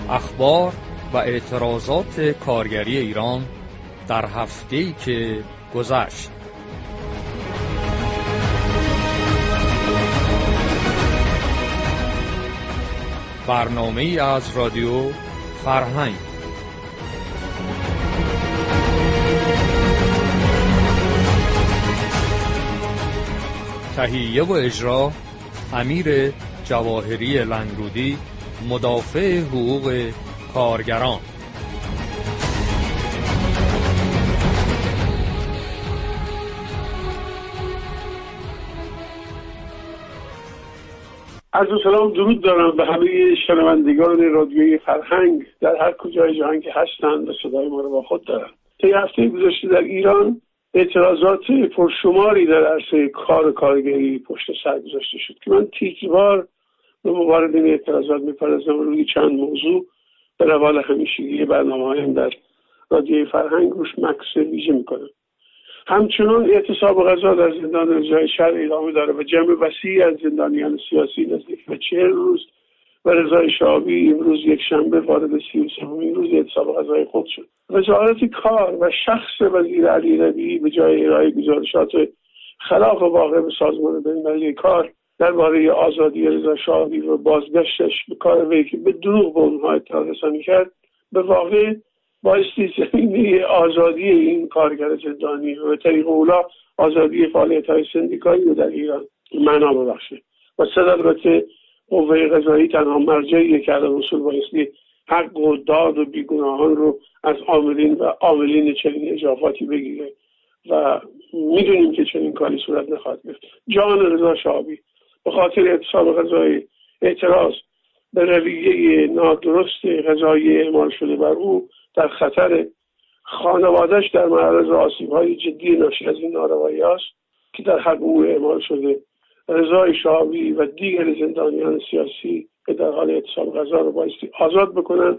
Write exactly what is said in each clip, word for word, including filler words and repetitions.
اخبار و اعتراضات کارگری ایران در هفته‌ای که گذشت. برنامه‌ای از رادیو فرهنگ. تهیه و اجرا امیر جواهری لنگرودی، مدافع حقوق کارگران. عرض سلام درود دارم به همه شنوندگان رادیوی فرهنگ در هر کجای جهان که هستند و صدای ما رو با خود دارند. طی هفته گذشته در ایران اعتراضات پرشماری در عرصه کار و کارگری پشت سر گذاشته شد که من تیکه‌وار به وارد این اعتراضات می‌پردازم و روی چند موضوع به روال همیشگی برنامه‌هایم در رادیوی فرهنگ روش مکس ویژه می‌کنم. همچنان اعتصاب غذا در زندان رضای شهر ادامه داره و جمع وسیعی از زندانیان سیاسی نزدیک به چهل روز و رضای شعبی امروز یک شنبه وارد سی و سومین روز اعتصاب غذای خود شد. وزارت کار و شخص وزیر علی ربیعی به جای ارائه گزارشات خلاف واقع به سازمان بین‌المللی کار درباره آزادی رضا شعبی و بازگشتش به کار وی که به دروغ به اونها اطلاع رسانی کرد، به واقع بایستی زمینه آزادی این کارگر زندانی و به طریق اولا آزادی فعالیت‌های سندیکایی رو در ایران معنا ببخشه و صدالت قوه قضایی تنها مرجعیه که در اصول بایستی حق و داد و بیگناهان رو از عاملین و عاملین چنین اجرافاتی بگیره و میدونیم که چنین کاری صورت نخواهد گرفت. جان رضا شعبی به خاطر اعتصاب غذایی اعتراض به رویه نادرست قضایی اعمال شده بر او در خطر، خانواده‌اش در معرض آسیب‌های جدی ناشی از این ناروایی است که در حق او اعمال شده. رضا شعبی و دیگر زندانیان سیاسی که در حال اعتصاب غذا رو بایستی آزاد بکنن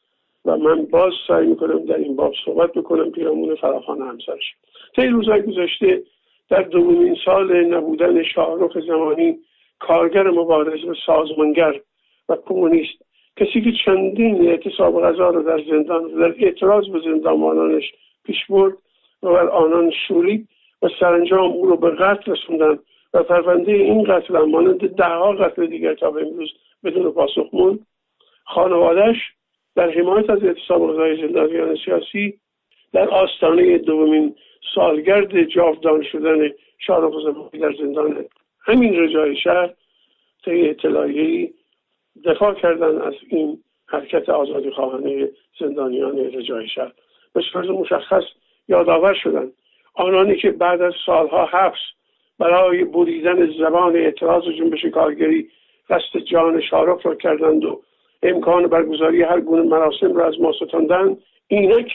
و من باز سعی میکنم در این باب صحبت بکنم پیرامون فراخوان همسرش. طی روزهای گذشته در دومین سال نبودن شاهرخ زمانی، کارگر مبارز و سازمانگر و کمونیست، کسی که چندین اعتصاب غذا رو در زندان و در اعتراض به زندانبانانش پیش برد و بر آنان شورید و سرانجام او رو به قتل رسوندن و پرونده این قتل هم مانند ده‌ها قتل دیگر تا به امروز بدون پاسخ موند. خانواده‌اش در حمایت از اعتصاب غذای زندانیان سیاسی در آستانه دومین سالگرد جاودان شدن شاهرخ زمانی در زندان همین رجای شهر طی اطلاعیه‌ای دفاع کردن از این حرکت آزادی خواهانه زندانیان رجای شهر. به صورت مشخص یادآور شدند آنانی که بعد از سالها حبس برای بریدن زبان اعتراض و جنبش کارگری قصد جان شاهرخ را کردند و امکان برگزاری هر گونه مراسم را از ما ستاندند، اینک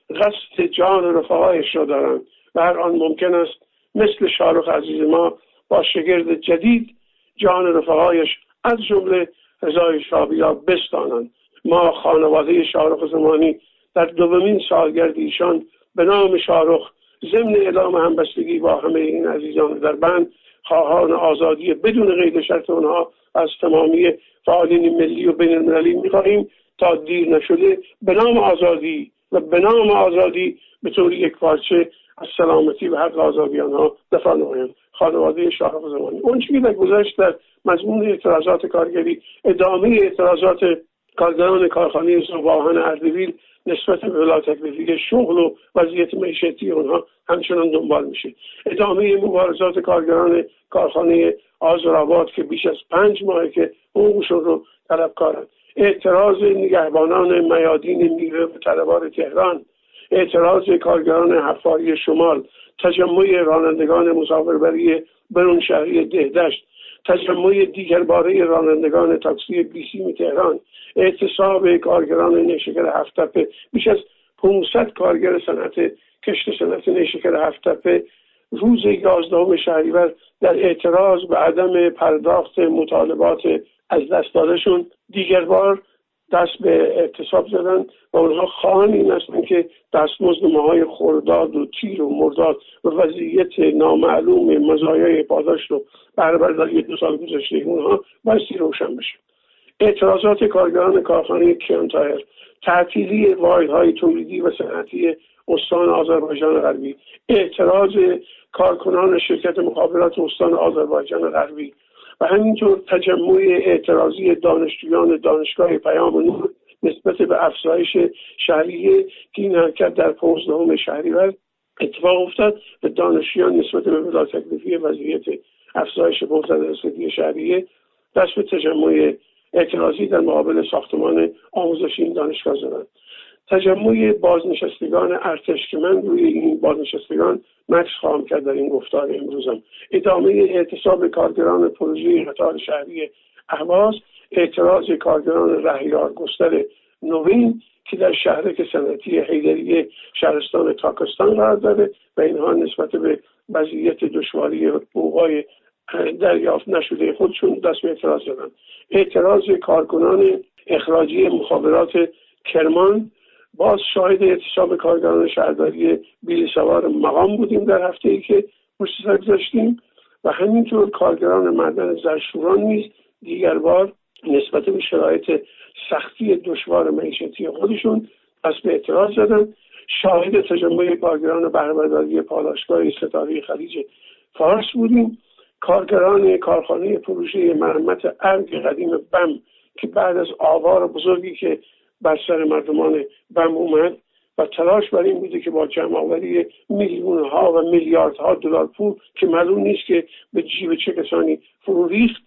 قصد جان رفقایش را دارند و هر آن ممکن است مثل شاهرخ عزیز ما با شگرد جدید جان رفقایش از جمله رضای شعبی را بستانند. ما خانواده شاهرخ زمانی در دومین سالگرد ایشان به نام شاهرخ ضمن اعلام همبستگی با همه این عزیزان در بند، خواهان آزادی بدون قید شرط آنها از تمامی فعالین ملی و بین المللی می‌خواهیم تا دیر نشده به نام آزادی و به نام آزادی به طور یک پارچه از سلامتی و حق آزادی آنها دفاع نمایند. خانواده شاهرخ زمانی. اون چیزی که گذشت در مضمون اعتراضات کارگری، ادامه اعتراضات کارگران کارخانه زوباهن اردبیل نسبت به ولایت تکلیفی شغل و وضعیت معیشتی اونها همچنان دنبال میشه. ادامه مبارزات کارگران کارخانه آذرآباد که بیش از پنج ماهه که حقوقشون رو طلبکارن. اعتراض نگهبانان میادین میوه و طلبار تهران، اعتراض کارگران حفاری شمال، تجمع رانندگان مسافربری برون شهری دهدشت، تجمع دیگرباره رانندگان تاکسی بیسیم تهران، اعتصاب کارگران نیشکر هفت‌تپه. بیش از پانصد کارگر صنعت کشت صنعت نیشکر هفت‌تپه روز یازدهم شهریور در اعتراض به عدم پرداخت مطالبات از دست دادشون دیگر بار دست به اعتصاب زدن و اونها خواهان این هستند که دستمزد ماهای خرداد و تیر و مرداد و وضعیت نامعلوم مزایای پاداش رو بهره برداری دو سال گذشته اونها بایستی روشن بشه. اعتراضات کارگران کارخانه کیان تایر، تعطیلی واحدهای تولیدی و صنعتی استان آذربایجان غربی، اعتراض کارکنان شرکت مخابرات استان آذربایجان غربی و همینطور تجمع اعتراضی دانشجویان دانشگاه پیام نور نسبت به افزایش شهریه که این حرکت در پانزدهم شهریور اتفاق افتاد و دانشجویان نسبت به بلا تکلیفی وضعیت افزایش پانزده درصدی شهریه دست به تجمع اعتراضی در مقابل ساختمان آموزشی این دانشگاه زدند. تجمع بازنشستگان ارتش که من روی این بازنشستگان مکس خواهم کرد در این گفتار امروزم. ادامه اعتصاب کارگران پروژه قطار شهری اهواز، اعتراض کارگران رهیار گستر نوین که در شهرک صنعتی حیدریه شهرستان تاکستان قرار داره و اینها نسبت به وضعیت دشواری حقوقای دریافت نشده خودشون دست به اعتراض زدن. اعتراض کارکنان اخراجی مخابرات کرمان، باز شاهد اعتصاب کارگران شهرداری بیلسوار مقام بودیم در هفته‌ای که پشت سر گذاشتیم و همینطور کارگران معدن زرشوران نیز دیگر بار نسبت به شرایط سختی دشوار معیشتی خودشون دست به اعتراض زدن. شاهد تجمع کارگران بهره‌برداری پالایشگاه ستاره خلیج فارس بودیم. کارگران کارخانه پروژه مرمت ارگ قدیم بم که بعد از آوار بزرگی که بر سر مردمان بم اومد و تلاش بر این بوده که با جمع آوری میلیون ها و میلیاردها دلار پول که معلوم نیست که به جیب چه کسانی فرو ریخت،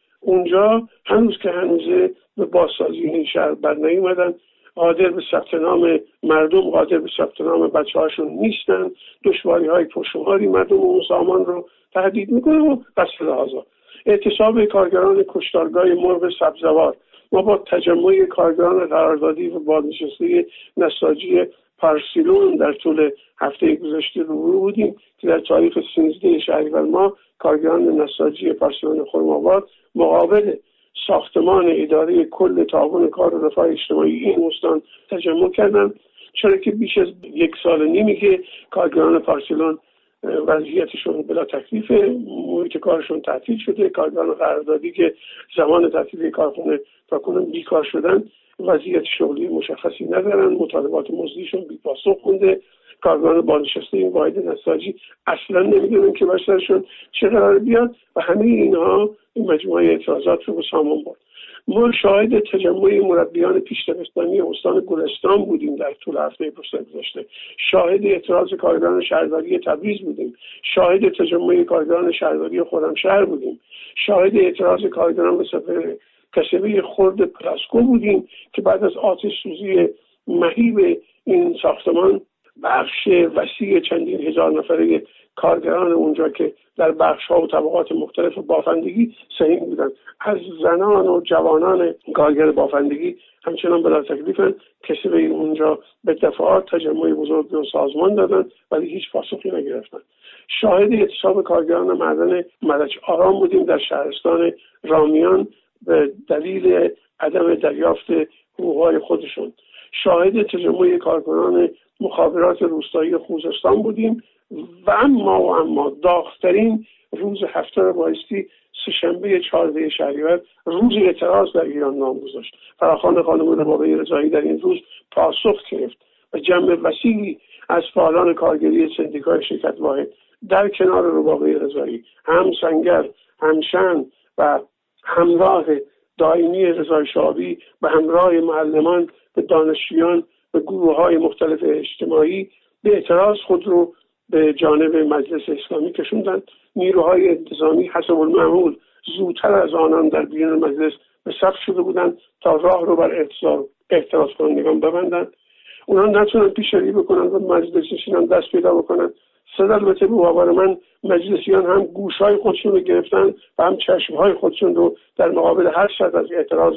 اونجا هنوز که هنوزه به بازسازی این شهر بر نیومدن، قادر به ثبت نام مردم، قادر به ثبت نام بچه هاشون نیستن، دشواری های پرشماری مردم و سامان رو تهدید میکنه و بس لحاظا. اعتصاب کارگران کشتارگاه مرغ سبزوار، ما با تجمع کارگران قراردادی و بازنشسته نساجی پارسیلون در طول هفته گذشته روبرو بودیم که در تاریخ سیزده شهریور ماه کارگران نساجی پارسیلون خرم‌آباد مقابل ساختمان اداره کل تعاون کار و رفاه اجتماعی این استان تجمع کردن، چرا که بیش از یک سال نیمی که کارگران پارسیلون وضعیتشون بلا تکلیف، محیط کارشون تعطیل شده، کارگران قراردادی که زمان تعطیل کارخونه تا کنون بیکار شدن وضعیت شغلی مشخصی ندارن، مطالبات مزدیشون بی پاسخ مونده، کارگران بازنشسته این واحد نساجی اصلا نمیدونن که باشترشون چه قرار بیاد و همه اینها این مجموعه اعتراضات رو به سامان برد. ما شاهد تجمع مربیان پیشتابستانی استان گلستان بودیم در طول هفته گذشته، شاهد اعتراض کارگران شهرداری تبریز بودیم، شاهد تجمع کارگران شهرداری خرمشهر بودیم، شاهد اعتراض کارگران به سفر کسبه خرد پلاسکو بودیم که بعد از آتش سوزی مهیب این ساختمان بخش وسیع چندین هزار نفره کارگران اونجا که در بخش‌ها و طبقات مختلف بافندگی سهیم بودند، از زنان و جوانان کارگر بافندگی همچنان بلا تکلیفن، کسی به اونجا به دفعات تجمع بزرگ و سازمان دادن ولی هیچ پاسخی نگرفتن. شاهد اعتصاب کارگران معدن ملج آرام بودیم در شهرستان رامیان به دلیل عدم دریافت حقوق‌های خودشون. شاهد تجمع کارکنان مخابرات روستایی خوزستان بودیم و اما و اما داغ‌ترین روز هفته رو بایستی سه‌شنبه چهاردهم شهریور روز اعتراض در ایران نام گذاشت. فراخوان خانم ربابی رضایی در این روز پاسخ گرفت و جمع وسیعی از فعالان کارگری سندیکای شرکت واحد در کنار ربابی رضایی، هم سنگر، هم شن و همراه دائمی رضای شعبی و همراه معلمان و دانشجویان و گروه‌های مختلف اجتماعی به اعتراض خود رو به جانب مجلس اسلامی کشوندند. نیروهای انتظامی حسب المعمول زودتر از آنان در بیرون مجلس به صف شده بودند تا راه رو بر اعتراض کنندگان ببندند. اونا نتونن پیشروی بکنن و مجلس نشینان دست پیدا بکنن. صد البته به باور من مجلسیان هم گوشهای خودشون رو گرفتن و هم چشمهای خودشون رو در مقابل هر شد از اعتراض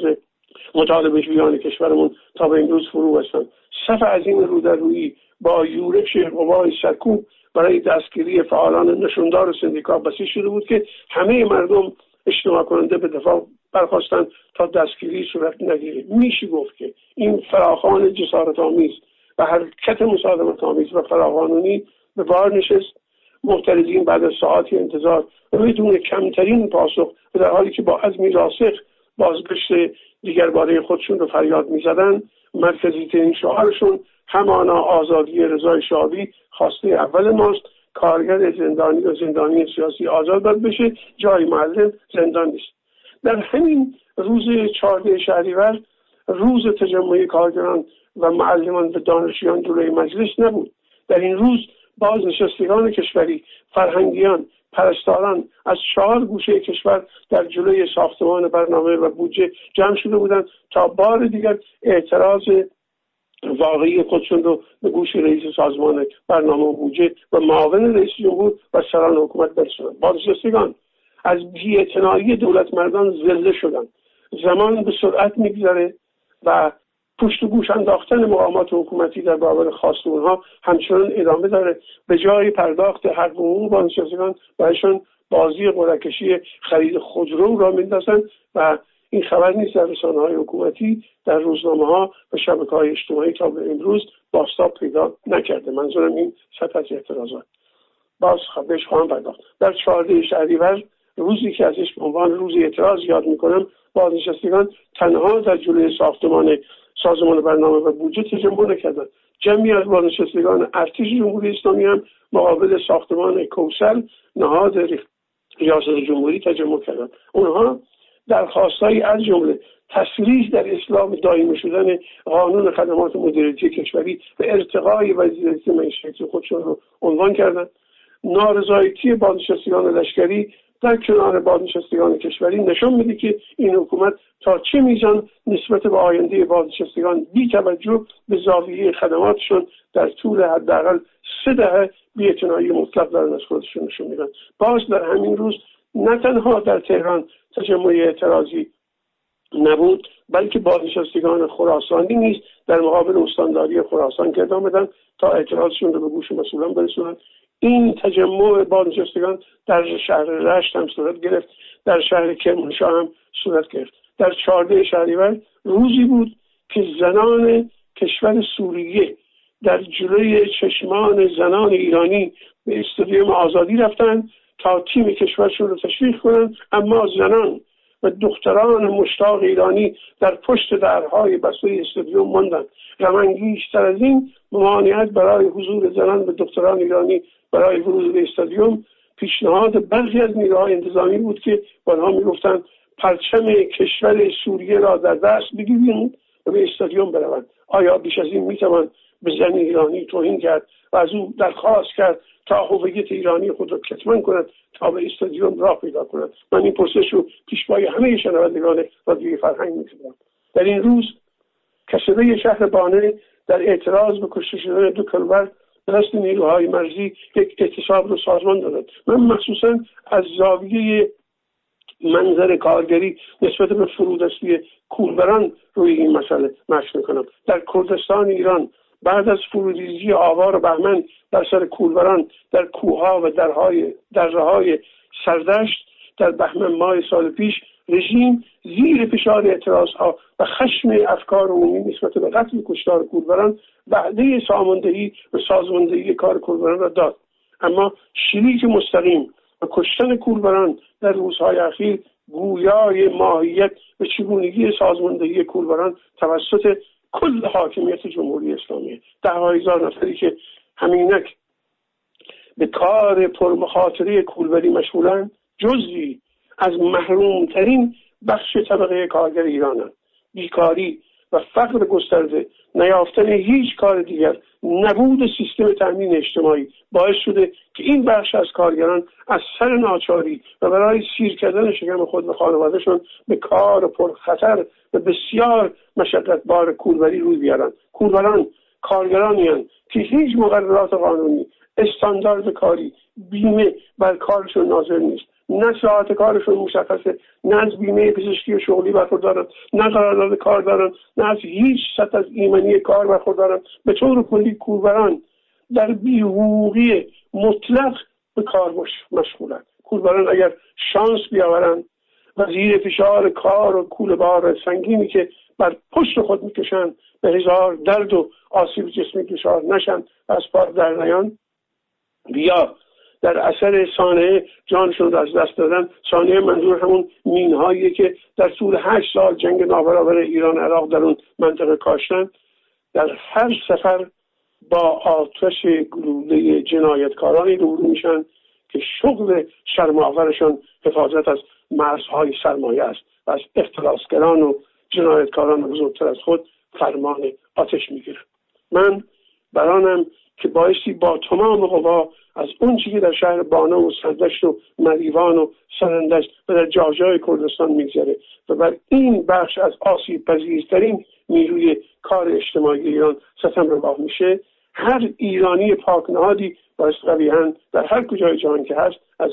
مطالبه جویان کشورمون تا به این روز فرو بستن. صف عظیم رو در رویی با یورش قوای سرکوب برای دستگیری فعالان نشوندار و سندیکا بسیج شده بود که همه مردم اجتماع کننده به دفاع برخواستند تا دستگیری صورت نگیره. میشه گفت که این فراخوان جسارت آمیز و حرکت مسالمت آمیز و فراقانونی به بار نشست. معترضین بعد از ساعاتی انتظار و بدون کمترین پاسخ و در حالی که با عزمی راسخ بازگشت دیگر باره خودشون رو فریاد میزدن، مرکزی ترین شعارشون همانا آزادی رضای شعبی خواسته اول ماست، کارگر زندانی و زندانی سیاسی آزاد باید بشه، جای معلم زندان نیست. در همین روز چهارده شهریور، روز تجمع کارگران و معلمان و دانشجویان جلوی مجلس نبود. در این روز بازنشستگان کشوری، فرهنگیان، پرستاران از چهار گوشه کشور در جلوی ساختمان برنامه و بودجه جمع شده بودند تا بار دیگر اعتراض واقعی خودشون رو به گوش رئیس سازمان برنامه و بودجه و معاون رئیس جمهور و سران حکومت برسونند. بازنشستگان از بی‌اعتنایی دولت مردان ذله شدند. زمان به سرعت میگذره و پشت و گوش انداختن مقامات حکومتی در برابر خواست اونها همچنان ادامه داره. به جای پرداخت حق حقوق بازنشستگان برایشان بازی قرعه‌کشی خرید خودرو را میندازن و این خبر نیست در رسانه‌های حکومتی، در روزنامه‌ها و شبکه‌های اجتماعی تا به امروز بازتاب پیدا نکرده. منظورم این سطح از اعتراضات. باز بهش خواهم پرداخت. در چهارده شهریور، روزی که ازش به عنوان روز اعتراض یاد میکنم، بازنشستگان تنها در جلوی ساختمان سازمان برنامه و بودجه تجمع نکردند. جمعی از بازنشستگان ارتش جمهوری اسلامی هم مقابل ساختمان کوثر نهاد ریاست جمهوری تجمع کردند. اونها درخواستایی از جمله تصریح در اسلام دائمی شدن قانون خدمات مدیریتی کشوری و ارتقای وضعیت معیشتی خودشون رو عنوان کردند. نارضایتی بازنشستگان لشکری در کنار بازنشستگان کشوری نشان میده که این حکومت تا چه میزان نسبت به آینده بازنشستگان بی توجه به زاویه خدماتشون در طول حداقل سه دهه بی‌اعتنایی مطلق دارن از خودشون نشون میدن. باز در همین روز نه تنها در تهران تجمع اعتراضی نبود، بلکه بازنشستگان خراسانی نیز در مقابل استانداری خراسان گرد آمدند تا اعتراضشون رو به گوش مسئولان برسونند. این تجمع بازنشستگان در شهر رشت هم صورت گرفت، در شهر کرمانشاه هم صورت گرفت. در چهارده شهریور روزی بود که زنان کشور سوریه در جلوی چشمان زنان ایرانی به استادیوم آزادی رفتند تا تیم کشورشون رو تشویق کنند، اما زنان و دختران مشتاق ایرانی در پشت درهای بسته استادیوم ماندند. غم‌انگیزتر از این ممانعت برای حضور زنان و دختران ایرانی برای ورود به استادیوم پیشنهاد برخی از نیروهای انتظامی بود که آنها میگفتند پرچم کشور سوریه را در دست بگیرید و به استادیوم بروند. آیا بیش از این میتوان به زن ایرانی توهین کرد و از او درخواست کرد تا هویت ایرانی خود را کتمان کند تا به استادیوم راه پیدا کند؟ من این پرسش رو پیش پای همه شنوندگان رادیوی فرهنگ می‌کنم. در این روز کسبه شهر بانه در اعتراض به کشته شدن دو کلبر دست نیروهای مرزی یک اعتصاب رو سازمان دادند. من مخصوصا از زاویه منظر کارگری نسبت به فرودستی کولبران روی این مسئله مشق میکنم. در کردستان ایران بعد از فرودریزی آوار و بهمن بر سر کولبران در کوهها و درهای دره‌های سردشت در بهمن ماه سال پیش، رژیم زیر فشار اعتراضها و خشم افکار عمومی نسبت به قتل و کشتار کولبران وعده ساماندهی و سازماندهی کار کولبران را داد. اما شریک مستقیم و کشتن کولبران در روزهای اخیر گویای ماهیت و چگونگی سازماندهی کولبران توسط کل حاکمیت جمهوری اسلامی. ده هزار نفری که همینک به کار پرمخاطره کولبری مشغولند جزئی از محرومترین بخش طبقه کارگر ایرانند. بیکاری و فقر گسترده، نیافتن هیچ کار دیگر، نبود سیستم تامین اجتماعی باعث شده که این بخش از کارگران از سر ناچاری و برای سیر کردن شکم خود و خانوادهشون به کار پرخطر و بسیار مشقتبار کولبری روی بیارن. کولبران کارگرانی هستند که هیچ مقررات قانونی، استاندارد کاری، بیمه بر کارشون ناظر نیست. نه ساعت کارشون مشخصه، نه از بیمه پزشکی و شغلی برخوردارن، نه قرارداد کار دارن، نه از هیچ سطح از ایمنی کار برخوردارن. به طور کلی کولبران در بی‌حقوقی مطلق به کار مشغولن. کولبران اگر شانس بیاورن و زیر فشار کار و کوله بار سنگینی که بر پشت خود میکشن به هزار درد و آسیب جسمی دچار نشن و از پا در نیان، بیا در اثر سانحه جانشون را از دست دادن. سانحه منظور همون مینهایی که در طول هشت سال جنگ نابرابر ایران عراق در اون منطقه کاشتن، در هر سفر با آتش گلوله جنایتکارانی روبرو میشن که شغل شرم‌آورشان حفاظت از مرزهای سرمایه است و از اختلاسگران و جنایتکاران بزرگتر از خود فرمان آتش میگیرن. من برانم که بایستی با تمام قوا از اون چیزی که در شهر بانو و سردشت و مریوان و سرندشت و در جاجای کردستان میگذره و بر این بخش از آسیب پذیرترین نیروی کار اجتماعی ایران ستم روا میشه، هر ایرانی پاکنهادی باید قویاً در هر کجای جهان که هست از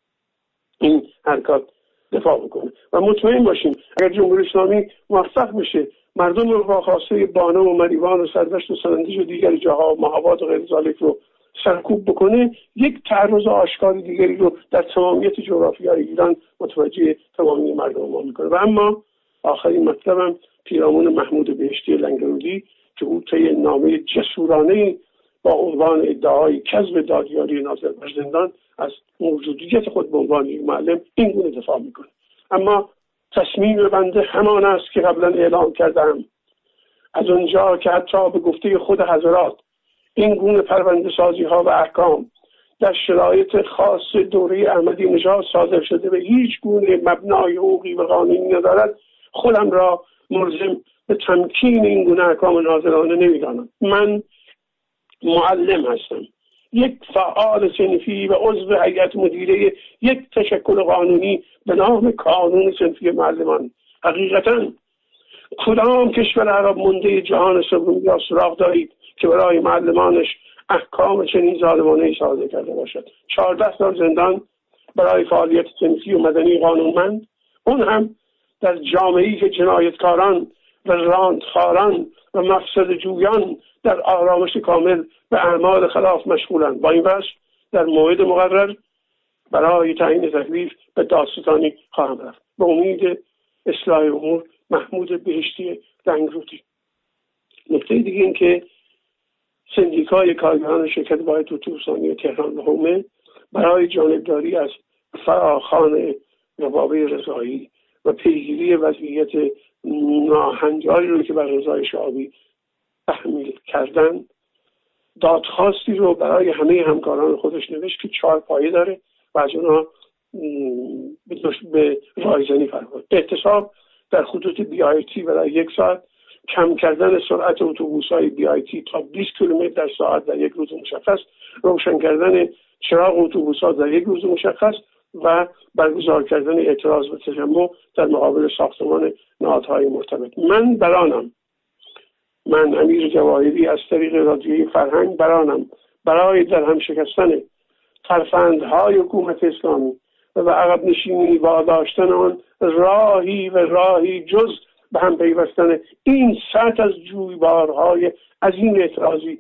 این حرکات دفاع بکنه. و مطمئن باشیم اگر جمهوری اسلامی موفق بشه مردم رو با خواسته بانو و مریوان و سردشت و سرندشت و دیگر جاها و مهاباد و غیر ذالک رو سرکوب بکنه، یک تعرض آشکار دیگری رو در تمامیت جغرافیای ایران متوجه تمامی مردم ما میکنه. و اما آخرین مطلبم پیرامون محمود بهشتی لنگرودی که او طی نامه جسورانه با عنوان ادعای کذب دادیاری ناظر بر زندان از موجودیت خود به عنوان یک معلم این گونه دفاع میکنه. اما تصمیم بنده همان است که قبلا اعلام کردم. از اونجا که حتی به گفته خود حضرات این گونه پرونده سازی ها و احکام در شرایط خاص دوره احمدی نژاد صادر شده و هیچ گونه مبنای حقوقی و قانونی ندارد، خودم را ملزم به تمکین این گونه احکام ناظرانه نمیدانم. من معلم هستم، یک فعال صنفی و عضو هیئت مدیره یک تشکل قانونی به نام کانون صنفی معلمان. حقیقتاً کدام کشور عرب مونده جهان سوم یا سراغ دارید که برای معلمانش احکام چنین ظالمانه‌ای صادر کرده باشد؟ چهارده سال زندان برای فعالیت صنفی و مدنی قانونمند، اون هم در جامعه‌ای که جنایتکاران و راندخاران و مفسد جویان در آرامش کامل به اعمال خلاف مشغولند. با این وجه در موعد مقرر برای تعیین تکلیف به دادستانی خواهم رفت. به امید اصلاح امور، محمود بهشتی لنگرودی. نکته دیگه این که سندیکای کارگران شرکت واحد اتوبوسرانی تهران و حومه برای جانبداری از فراخوان روابع رضایی و پیگیری وضعیت ناهنجاری رو که بر رضای شعابی تحمیل کردن، دادخواستی رو برای همه همکاران خودش نوشت که چهار پایه داره و از اونها به رایزنی فرمود. احتساب در خطوط بی آی تی برای یک ساعت، کم کردن سرعت اتوبوس‌های بی آی تی تا بیست کیلومتر در ساعت در یک روز مشخص، روشن کردن چراغ اتوبوس‌ها در یک روز مشخص و برگزار کردن اعتراض و تجمع در مقابل ساختمان نهادهای مرتبط. من برانم، من امیر جواهری از طریق رادیوی فرهنگ برانم برای در هم شکستن ترفندهای حکومت اسلامی و به عقب نشینی واداشتن آن راهی و راهی جز به هم پیوستن این سطح از جویبارهای عظیم اعتراضی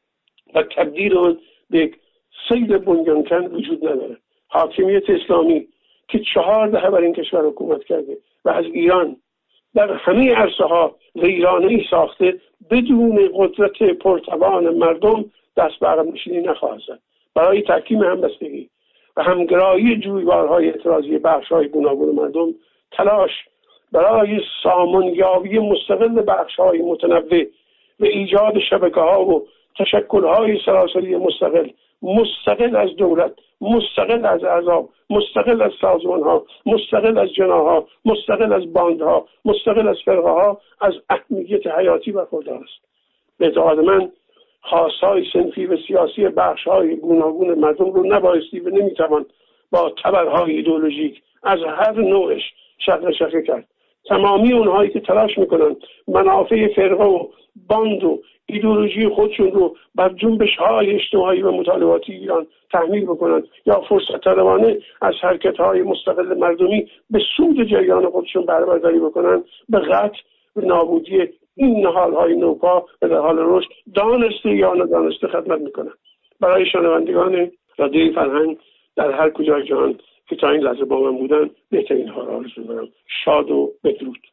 و تبدیل آن به یک سیل بنیانکن وجود نداره. حاکمیت اسلامی که چهار دهه بر این کشور حکومت کرده و از ایران در همه عرصه ها ویرانه‌ای ساخته، بدون قدرت پرتوان مردم دست به عقب نشینی نخواهد زد. برای تحکیم همبستگی و همگرایی جویبارهای اعتراضی بخش‌های گوناگون مردم، تلاش برای سامانیابی مستقل بخش‌های متنوع و ایجاد شبکه‌ها و تشکل‌های سراسری مستقل، مستقل از دولت، مستقل از احزاب، مستقل از سازمان‌ها، مستقل از جناح‌ها، مستقل از باندها، مستقل از فرقه‌ها، از اهمیت حیاتی برخوردار است. به اعتقاد من خواست‌های صنفی و سیاسی بخش‌های گوناگون مردم رو نبایستی و نمی‌توان با تبرهای ایدئولوژیک از هر نوعش شقه شقه کرد. تمامی اونهایی که تلاش میکنن منافع فرقه و باند و ایدئولوژی خودشون رو بر جنبش‌های اجتماعی و مطالباتی ایران تحمیل بکنن یا فرصت طلبانه از حرکت‌های مستقل مردمی به سود جریان خودشون بهره برداری بکنن، به قطع و نابودی این نهال‌های نوپا و در حال رشد دانسته یا ندانسته خدمت میکنن. برای شنوندگان رادیوی فرهنگ در هر کجای جهان که تا این لحظه با من بودن بهترین ها را آرزو می‌کنم. شاد و بدرود.